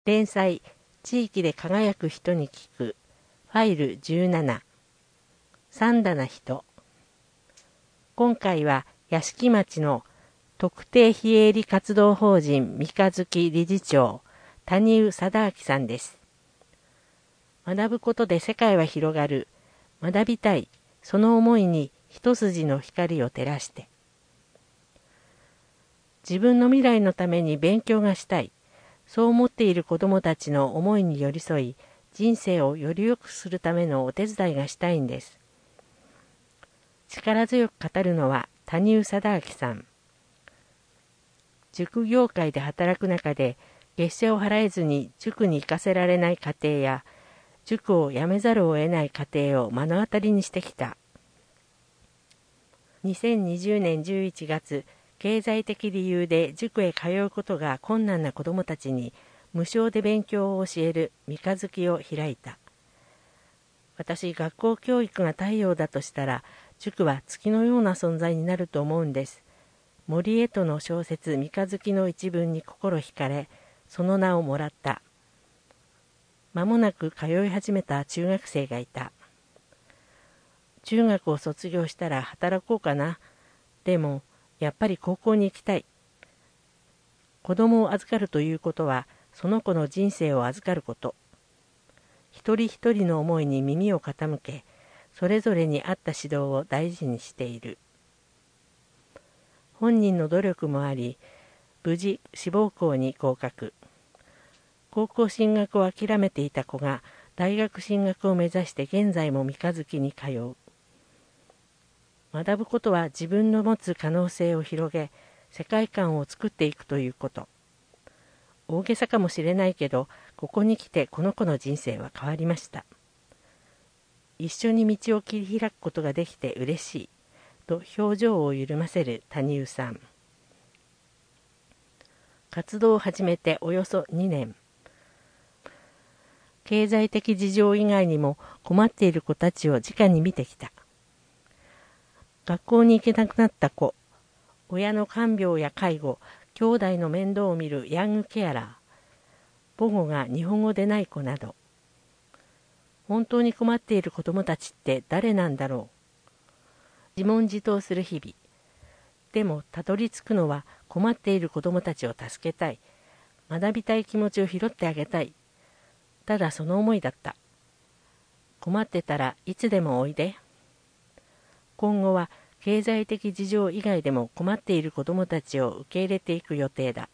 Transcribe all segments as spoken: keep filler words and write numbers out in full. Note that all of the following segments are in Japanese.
連載地域で輝く人に聞くファイルじゅうなな三田な人。今回は屋敷町の特定非営利活動法人三日月理事長谷生貞明さんです。学ぶことで世界は広がる。学びたい。その思いに一筋の光を照らして。自分の未来のために勉強がしたい。そう思っている子どもたちの思いに寄り添い、人生をより良くするためのお手伝いがしたいんです。力強く語るのは谷生貞明さん。塾業界で働く中で、月謝を払えずに塾に行かせられない家庭や、塾を辞めざるを得ない家庭を目の当たりにしてきた。にせんにじゅうねんじゅういちがつ、経済的理由で塾へ通うことが困難な子どもたちに無償で勉強を教える三日月を開いた。私、学校教育が太陽だとしたら、塾は月のような存在になると思うんです。森江戸の小説三日月の一文に心惹かれ、その名をもらった。間もなく通い始めた中学生がいた。中学を卒業したら働こうかな。でも、やっぱり高校に行きたい。子供を預かるということは、その子の人生を預かること。一人一人の思いに耳を傾け、それぞれに合った指導を大事にしている。本人の努力もあり、無事志望校に合格。高校進学を諦めていた子が大学進学を目指して現在も三日月に通う。学ぶことは自分の持つ可能性を広げ、世界観を作っていくということ。大げさかもしれないけど、ここに来てこの子の人生は変わりました。一緒に道を切り開くことができて嬉しい、と表情を緩ませる谷生さん。活動を始めておよそにねん。経済的事情以外にも困っている子たちを直に見てきた。学校に行けなくなった子、親の看病や介護、兄弟の面倒を見るヤングケアラー、母語が日本語でない子など、本当に困っている子どもたちって誰なんだろう。自問自答する日々。でもたどり着くのは困っている子どもたちを助けたい、学びたい気持ちを拾ってあげたい。ただその思いだった。困ってたらいつでもおいで。今後は経済的事情以外でも困っている子どもたちを受け入れていく予定だ。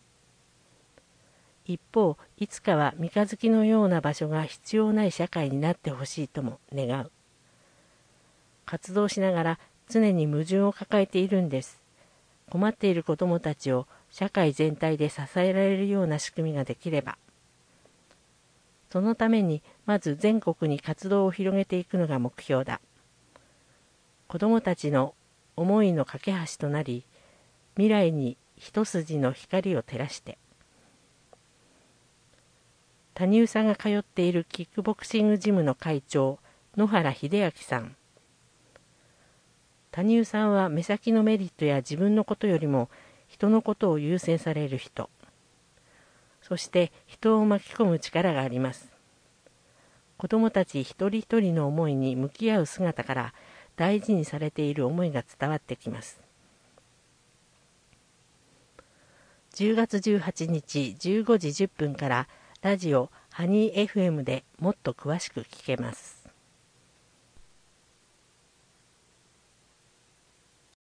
一方、いつかは三日月のような場所が必要ない社会になってほしいとも願う。活動しながら常に矛盾を抱えているんです。困っている子どもたちを社会全体で支えられるような仕組みができれば。そのためにまず全国に活動を広げていくのが目標だ。子どもたちの思いの架け橋となり、未来に一筋の光を照らして。谷生さんが通っているキックボクシングジムの会長、野原秀明さん。谷生さんは目先のメリットや自分のことよりも人のことを優先される人。そして人を巻き込む力があります。子どもたち一人一人の思いに向き合う姿から大事にされている思いが伝わってきます。じゅうがつじゅうはちにちじゅうごじじゅっぷんからラジオハニー エフエム でもっと詳しく聞けます。